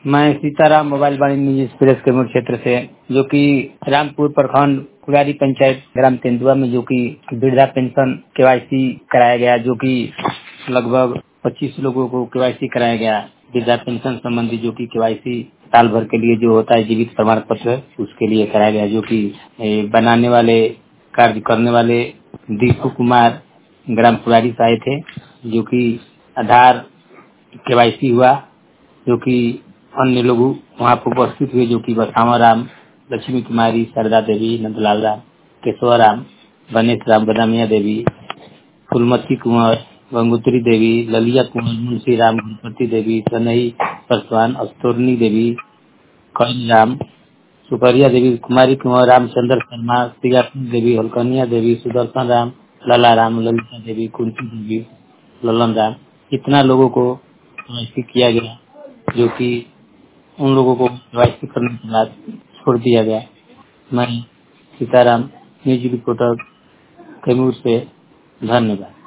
मैं सीताराम मोबाइल वाणिज्य news express Kaimur क्षेत्र से, जो कि रामपुर प्रखंड कुरारी पंचायत ग्राम तेंदुआ में जो कि वृद्धा पेंशन केवाईसी कराया गया, जो कि लगभग 25 लोगों को केवाईसी कराया गया। वृद्धा पेंशन संबंधी जो कि केवाईसी साल भर के लिए जो होता है जीवित प्रमाण पत्र, उसके लिए कराया गया, जो कि बनाने वाले कार्य करने वाले दीपू कुमार ग्राम कुरारी से आए थे, जो कि आधार केवाईसी हुआ, जो कि अन्य लोग वहाँ पर उपस्थित हुए, जो कि बसावा राम, लक्ष्मी कुमारी, शारदा देवी, नंदलाल राम, केशवर राम, गणेश राम, गदामिया देवी, फुलमती कुंवर, गंगोत्री देवी, ललिया कुंवर, मुंशी राम, गणपति देवी, सनई पासवान, अस्तोरनी देवी, कर्ण राम, सुकरिया देवी, कुमारी कुंवर, रामचंद्र शर्मा, सिंगापुर देवी, हलकनिया देवी, सुदर्शन राम, लला राम, ललिता देवी, कुंती देवी, ललन राम, इतना लोगों को किया गया, जो कि उन लोगों को केवाईसी करने के बाद छोड़ दिया गया। मैं सीताराम न्यूज रिपोर्टर कैमूर से, धन्यवाद।